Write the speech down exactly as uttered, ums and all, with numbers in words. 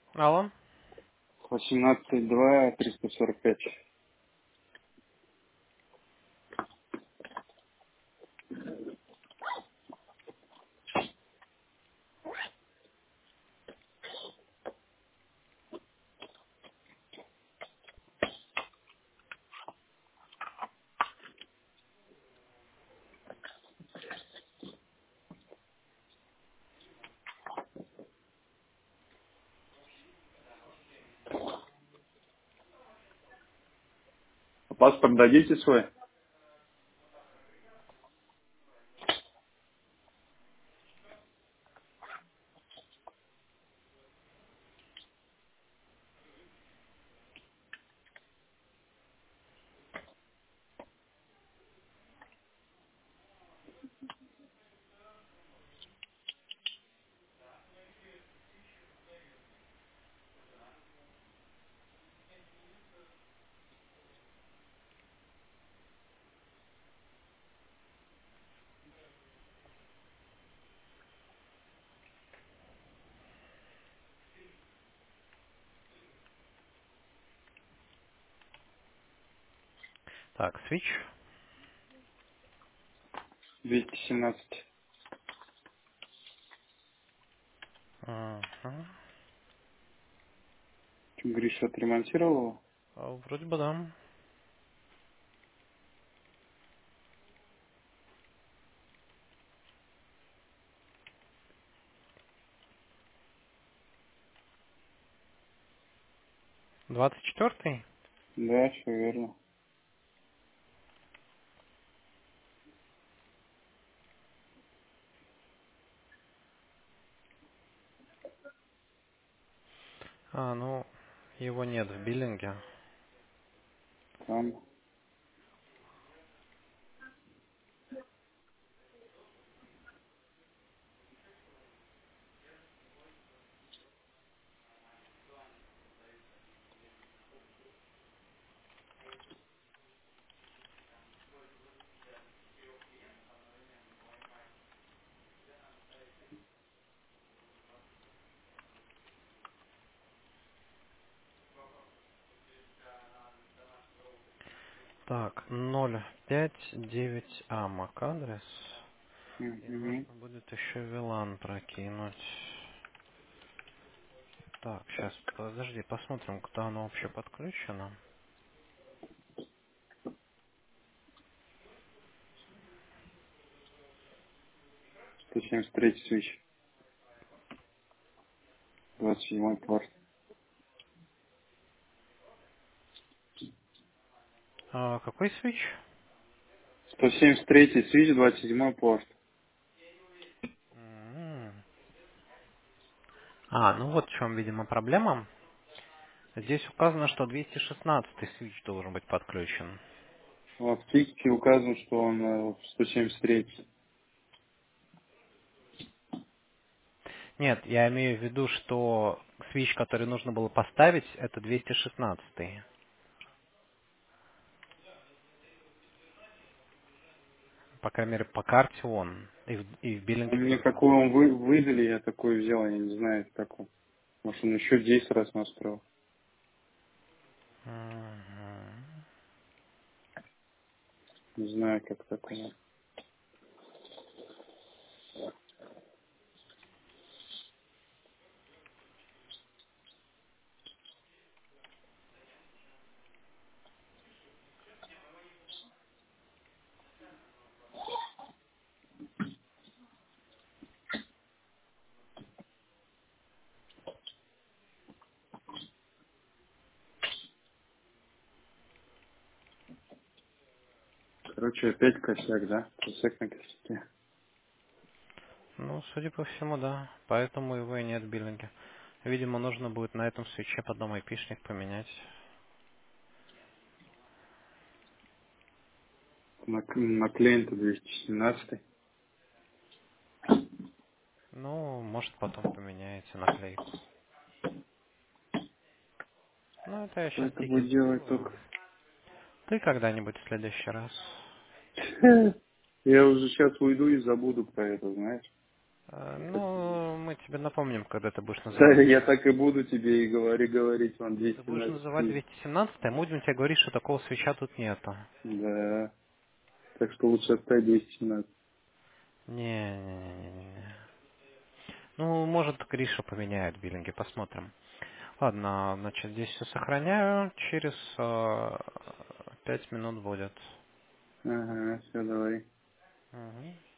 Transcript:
Алло. восемнадцать два триста сорок пять. Паспорт дадите свой? Так, свич. двести семнадцать. Ага. Гриша отремонтировал его? А, Вроде бы да. Двадцать четвертый. Да, все верно. А, ну, его нет в биллинге. Там. Так, ноль пять девять а мак адрес. И Угу. нужно будет еще вилан прокинуть. Так, сейчас, подожди, посмотрим, куда оно вообще подключено. сто семьдесят три свич. двадцать седьмой порт. А, какой свич? сто семьдесят три свич, двадцать седьмой порт. М. А, ну вот в чем, видимо, проблема. Здесь указано, что двести шестнадцатый свич должен быть подключен. Вот в тикете указано, что он э, сто семьдесят три. Нет, я имею в виду, что свич, который нужно было поставить, это двести шестнадцатый. По крайней мере, по карте он. И в, и в А биллинге мне тоже. какой он вы, выдали, я такой взял, я не знаю, как он. Может, он еще десять раз настроил. Мгм. Не знаю, как такое. Короче, опять косяк, да? Косяк на косяке. Ну, судя по всему, да. Поэтому его и нет в биллинге. Видимо, нужно будет на этом свече потом айпишник поменять. На, на клиента двести семнадцать. Ну, может, потом поменяете наклейку. Ну, это я Кто сейчас это тикет будет делать сделаю. только? Ты когда-нибудь в следующий раз. Я уже сейчас уйду и забуду про это, знаешь. Э, Ну, мы тебе напомним, когда ты будешь Да, называть я двести. так и буду тебе и говори, говорить, вон Ты двести будешь семнадцать. называть двести семнадцать, а мы будем тебе говорить, что такого свеча тут нету. Да, так что лучше оставить двести семнадцать. Не-не-не-не-не. Ну, может, Гриша поменяет биллинги, посмотрим. Ладно, значит, здесь все сохраняю. Через э, пять минут будет. Ага, все, давай. Мгм.